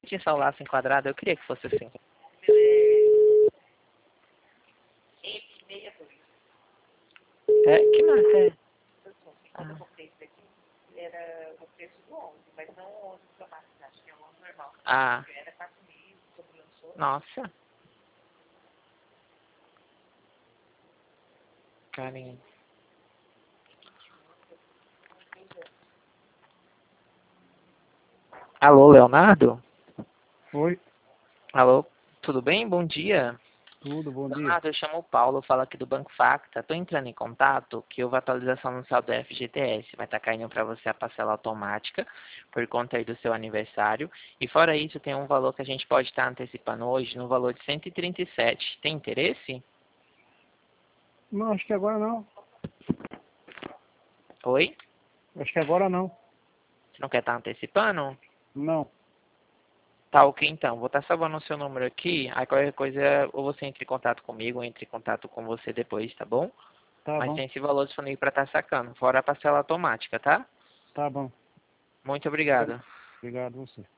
tinha só o laço enquadrado, eu queria que fosse assim. É, que marca é? Quando eu comprei esse daqui, era o preço do 11, mas não o 11 Pro Max, acho que é o 11 normal. Ah, Era 4.000, sobre lançou. nossa. Carinho. Alô, Leonardo? Oi, Alô, tudo bem? Bom dia. tudo, bom dia. Leonardo, eu chamo o Paulo, falo aqui do Banco Facta. Tô entrando em contato que houve atualização no saldo do FGTS. Vai estar caindo para você a parcela automática por conta aí do seu aniversário. E fora isso, tem um valor que a gente pode estar antecipando hoje no valor de 137. Tem interesse? Não, acho que agora não. Oi? Acho que agora não. Você não quer estar antecipando? Não. Tá, ok, então. Vou estar salvando o seu número aqui. Aí qualquer coisa, ou você entra em contato comigo, ou entre em contato com você depois, tá bom? Tá Mas bom, tem esse valor disponível para estar sacando, fora a parcela automática, tá? tá bom. Muito obrigado. Obrigado a você.